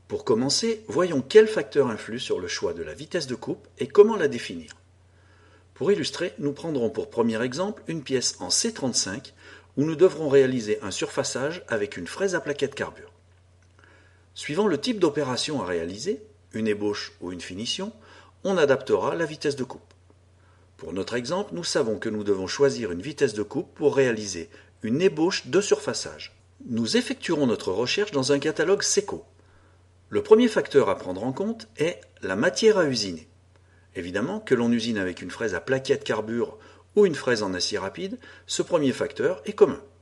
Pour commencer, voyons quel facteur influe sur le choix de la vitesse de coupe et comment la définir. Pour illustrer, nous prendrons pour premier exemple une pièce en C35 où nous devrons réaliser un surfaçage avec une fraise à plaquettes carbure. Suivant le type d'opération à réaliser, une ébauche ou une finition, on adaptera la vitesse de coupe. Pour notre exemple, nous savons que nous devons choisir une vitesse de coupe pour réaliser une ébauche de surfaçage. Nous effectuerons notre recherche dans un catalogue SECO. Le premier facteur à prendre en compte est la matière à usiner. Évidemment, que l'on usine avec une fraise à plaquettes carbure ou une fraise en acier rapide, ce premier facteur est commun.